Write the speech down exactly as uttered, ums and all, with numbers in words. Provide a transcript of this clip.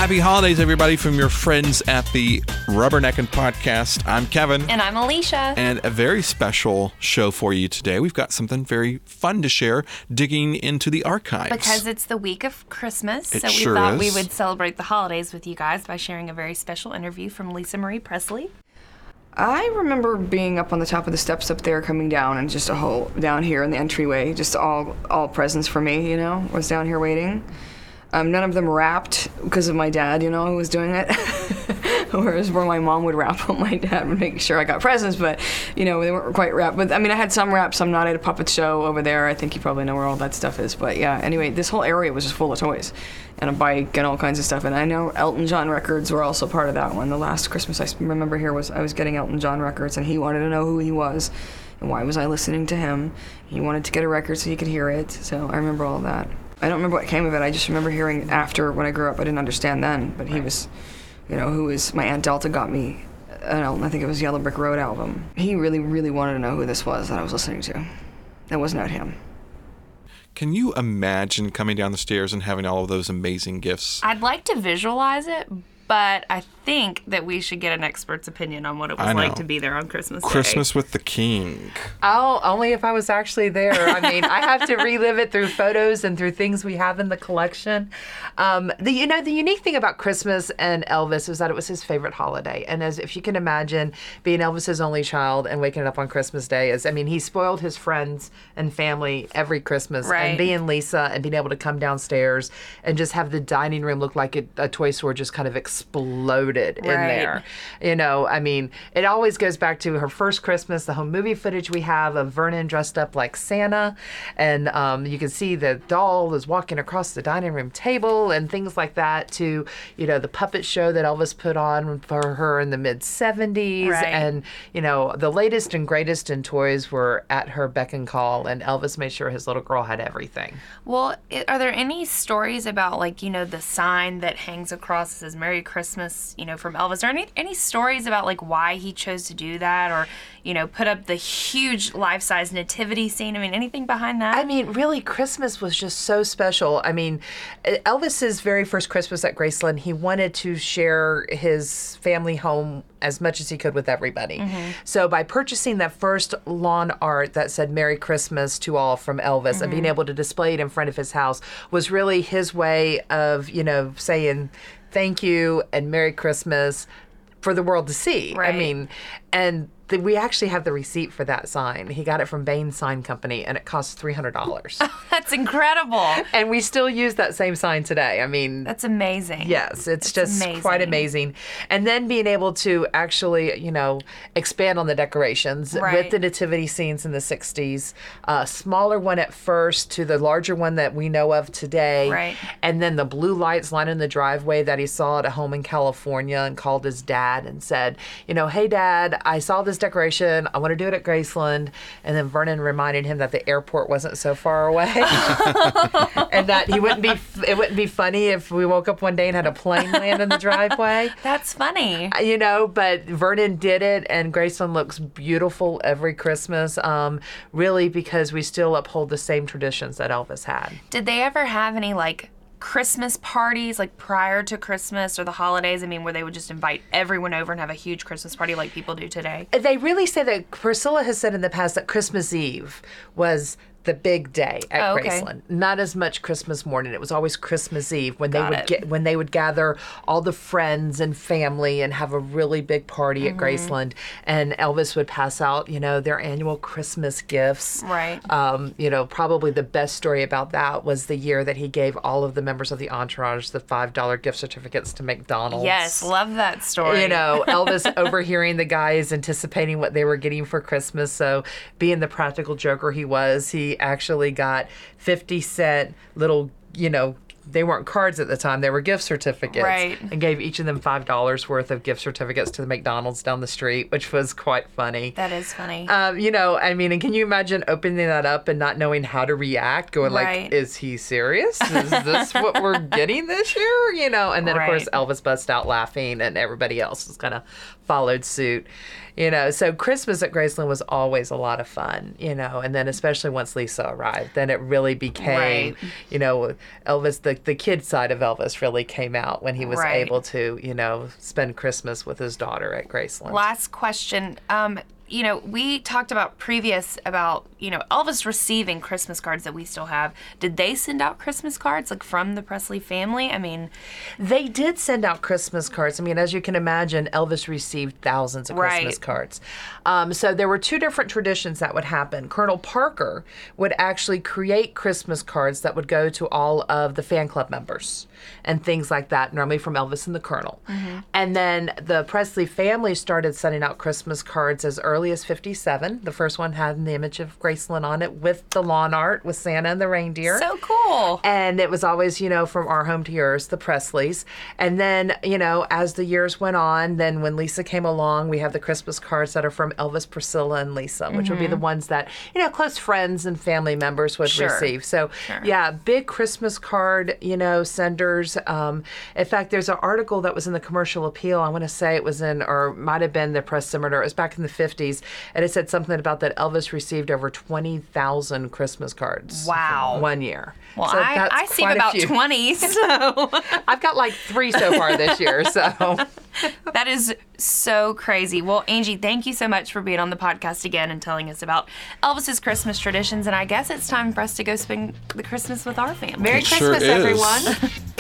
Happy holidays, everybody, from your friends at the Rubberneckin' Podcast. I'm Kevin. And I'm Alicia. And a very special show for you today. We've got something very fun to share, digging into the archives. Because it's the week of Christmas, it so we sure thought is. we would celebrate the holidays with you guys by sharing a very special interview from Lisa Marie Presley. I remember being up on the top of the steps up there, coming down, and just a whole down here in the entryway, just all all presents for me, you know, was down here waiting. Um, none of them wrapped because of my dad, you know, who was doing it. Whereas where my mom would wrap them, my dad would make sure I got presents, but, you know, they weren't quite wrapped. But, I mean, I had some wrapped, some not. I had a puppet show over there. I think you probably know where all that stuff is. But, yeah, anyway, this whole area was just full of toys and a bike and all kinds of stuff. And I know Elton John records were also part of that one. The last Christmas I remember here was I was getting Elton John records, and he wanted to know who he was and why was I listening to him. He wanted to get a record so he could hear it. So I remember all that. I don't remember what came of it. I just remember hearing after when I grew up. I didn't understand then, but he was, you know, who was, my Aunt Delta got me an album. I think it was Yellow Brick Road album. He really, really wanted to know who this was that I was listening to. That was not him. Can you imagine coming down the stairs and having all of those amazing gifts? I'd like to visualize it, but I think that we should get an expert's opinion on what it was like to be there on Christmas Day. Christmas with the King. Oh, only if I was actually there. I mean, I have to relive it through photos and through things we have in the collection. Um, the you know the unique thing about Christmas and Elvis was that it was his favorite holiday. And as if you can imagine, being Elvis's only child and waking up on Christmas Day is, I mean, he spoiled his friends and family every Christmas. Right. And being Lisa and being able to come downstairs and just have the dining room look like it, a toy store just kind of exploded in Right. there. You know, I mean, it always goes back to her first Christmas, the home movie footage we have of Vernon dressed up like Santa. And um, you can see the doll is walking across the dining room table and things like that, to, you know, the puppet show that Elvis put on for her in the mid seventies. Right. And, you know, the latest and greatest in toys were at her beck and call, and Elvis made sure his little girl had everything. Well, it, are there any stories about, like, you know, the sign that hangs across that says Merry Christmas, you know, from Elvis? Are there any, any stories about, like, why he chose to do that, or, you know, put up the huge life-size nativity scene? I mean, anything behind that? I mean, really, Christmas was just so special. I mean, Elvis's very first Christmas at Graceland, he wanted to share his family home as much as he could with everybody. Mm-hmm. So by purchasing that first lawn art that said Merry Christmas to all from Elvis, mm-hmm. and being able to display it in front of his house was really his way of, you know, saying thank you and Merry Christmas for the world to see. Right. I mean, and the, we actually have the receipt for that sign. He got it from Bain Sign Company, and it cost three hundred dollars. That's incredible. And we still use that same sign today. I mean, That's amazing. yes, it's That's just amazing. quite amazing. And then being able to actually, you know, expand on the decorations Right. with the nativity scenes in the sixties, a smaller one at first to the larger one that we know of today. Right. And then the blue lights lining the driveway that he saw at a home in California, and called his dad and said, you know, hey, Dad, I saw this decoration. I want to do it at Graceland. And then Vernon reminded him that the airport wasn't so far away. And that he wouldn't be, it wouldn't be funny if we woke up one day and had a plane land in the driveway. That's funny. You know, but Vernon did it, and Graceland looks beautiful every Christmas, um, really because we still uphold the same traditions that Elvis had. Did they ever have any, like, Christmas parties, like, prior to Christmas or the holidays? I mean, where they would just invite everyone over and have a huge Christmas party like people do today? They really say that Priscilla has said in the past that Christmas Eve was the big day at Oh, okay. Graceland. Not as much Christmas morning. It was always Christmas Eve when Got they would it. get when they would gather all the friends and family and have a really big party Mm-hmm. at Graceland. And Elvis would pass out, you know, their annual Christmas gifts. Right. Um, you know, probably the best story about that was the year that he gave all of the members of the entourage the five dollar gift certificates to McDonald's. Yes, love that story. You know, Elvis overhearing the guys anticipating what they were getting for Christmas. So being the practical joker he was, he actually got fifty cent little, you know, they weren't cards at the time, they were gift certificates. Right. And gave each of them five dollars worth of gift certificates to the McDonald's down the street, which was quite funny. That is funny. Um, you know, I mean, and can you imagine opening that up and not knowing how to react, going Right. like, is he serious? Is this what we're getting this year? You know, and then, Right. of course, Elvis busts out laughing and everybody else is kind of followed suit. You know, so Christmas at Graceland was always a lot of fun, you know, and then especially once Lisa arrived, then it really became, Right. you know, Elvis, the, the kid side of Elvis really came out when he was Right. able to, you know, spend Christmas with his daughter at Graceland. Last question. Um, you know, we talked about previous about, you know, Elvis receiving Christmas cards that we still have. Did they send out Christmas cards like from the Presley family? I mean, They did send out Christmas cards. I mean, as you can imagine, Elvis received thousands of Right. Christmas cards. Um, so there were two different traditions that would happen. Colonel Parker would actually create Christmas cards that would go to all of the fan club members and things like that, normally from Elvis and the Colonel. And then the Presley family started sending out Christmas cards as early as fifty-seven. The first one had the image of Graceland on it with the lawn art with Santa and the reindeer. so cool. And it was always, you know, from our home to yours, the Presleys. And then, you know, as the years went on, then when Lisa came along, we have the Christmas cards that are from Elvis, Priscilla, and Lisa, which would be the ones that, you know, close friends and family members would Sure. receive. So, Sure. yeah, big Christmas card, you know, senders. Um, in fact, there's an article that was in the Commercial Appeal. I want to say it was in, or might have been the Press Scimitar. It was back in the fifties. And it said something about that Elvis received over twenty thousand Christmas cards. Wow. One year. Well, So I, that's I see quite a about few. twenty, so I've got like three so far this year, so. that is so crazy. Well, Angie, thank you so much for being on the podcast again and telling us about Elvis's Christmas traditions. And I guess it's time for us to go spend the Christmas with our family. Merry It sure Christmas, is. everyone.